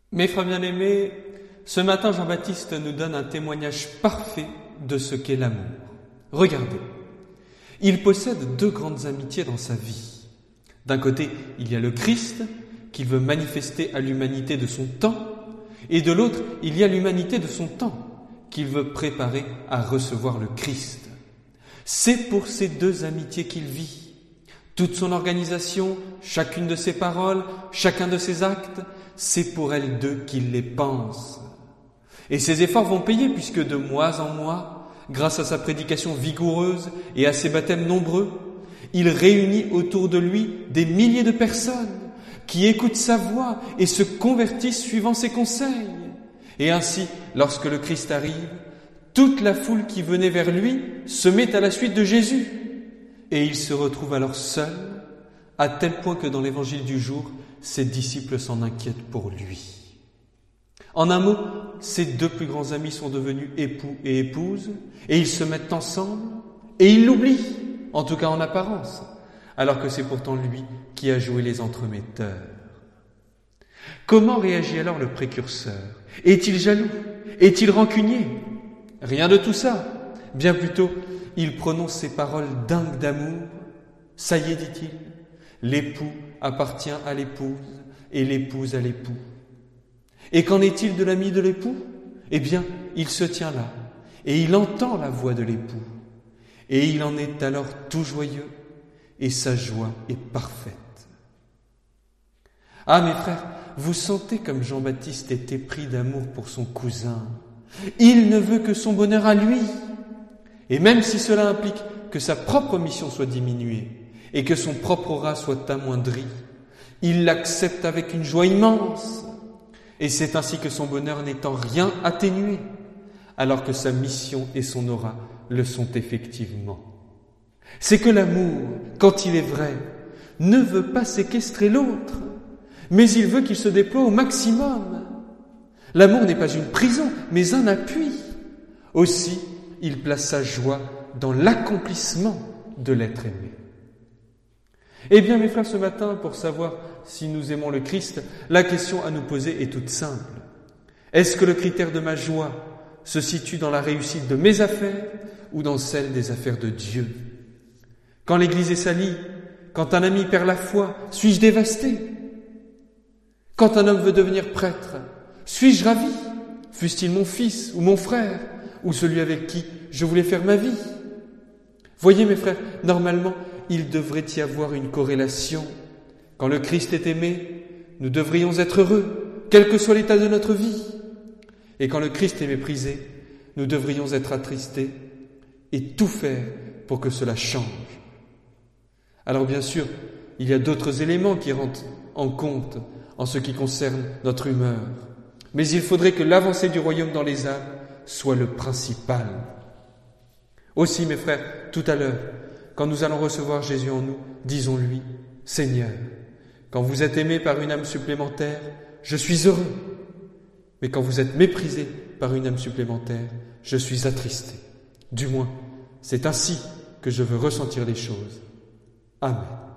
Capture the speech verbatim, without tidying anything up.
Mes frères bien-aimés, ce matin Jean-Baptiste nous donne un témoignage parfait de ce qu'est l'amour. Regardez, il possède deux grandes amitiés dans sa vie. D'un côté, il y a le Christ, qu'il veut manifester à l'humanité de son temps, et de l'autre, il y a l'humanité de son temps, qu'il veut préparer à recevoir le Christ. C'est pour ces deux amitiés qu'il vit. Toute son organisation, chacune de ses paroles, chacun de ses actes, c'est pour elles deux qu'il les pense. Et ses efforts vont payer puisque de mois en mois, grâce à sa prédication vigoureuse et à ses baptêmes nombreux, il réunit autour de lui des milliers de personnes qui écoutent sa voix et se convertissent suivant ses conseils. Et ainsi, lorsque le Christ arrive, toute la foule qui venait vers lui se met à la suite de Jésus. Et il se retrouve alors seul, à tel point que dans l'évangile du jour, ses disciples s'en inquiètent pour lui. En un mot, ses deux plus grands amis sont devenus époux et épouses, et ils se mettent ensemble, et ils l'oublient, en tout cas en apparence, alors que c'est pourtant lui qui a joué les entremetteurs. Comment réagit alors le précurseur? Est-il jaloux? Est-il rancunier? Rien de tout ça. Bien plutôt, il prononce ces paroles dingues d'amour. Ça y est, dit-il, l'époux appartient à l'épouse et l'épouse à l'époux. Et qu'en est-il de l'ami de l'époux? Eh bien, il se tient là et il entend la voix de l'époux. Et il en est alors tout joyeux et sa joie est parfaite. Ah, mes frères, vous sentez comme Jean-Baptiste est épris d'amour pour son cousin. Il ne veut que son bonheur à lui. Et même si cela implique que sa propre mission soit diminuée et que son propre aura soit amoindri, il l'accepte avec une joie immense. Et c'est ainsi que son bonheur n'est en rien atténué, alors que sa mission et son aura le sont effectivement. C'est que l'amour, quand il est vrai, ne veut pas séquestrer l'autre, mais il veut qu'il se déploie au maximum. L'amour n'est pas une prison, mais un appui. Aussi, il place sa joie dans l'accomplissement de l'être aimé. Eh bien, mes frères, ce matin, pour savoir si nous aimons le Christ, la question à nous poser est toute simple. Est-ce que le critère de ma joie se situe dans la réussite de mes affaires ou dans celle des affaires de Dieu? Quand l'Église est salie, quand un ami perd la foi, suis-je dévasté? Quand un homme veut devenir prêtre, suis-je ravi? Fût-il mon fils ou mon frère ou celui avec qui je voulais faire ma vie? Voyez, mes frères, normalement, il devrait y avoir une corrélation. Quand le Christ est aimé, nous devrions être heureux, quel que soit l'état de notre vie. Et quand le Christ est méprisé, nous devrions être attristés et tout faire pour que cela change. Alors bien sûr, il y a d'autres éléments qui rentrent en compte en ce qui concerne notre humeur. Mais il faudrait que l'avancée du royaume dans les âmes soit le principal. Aussi, mes frères, tout à l'heure, quand nous allons recevoir Jésus en nous, disons-lui, Seigneur, quand vous êtes aimé par une âme supplémentaire, je suis heureux. Mais quand vous êtes méprisé par une âme supplémentaire, je suis attristé. Du moins, c'est ainsi que je veux ressentir les choses. Amen.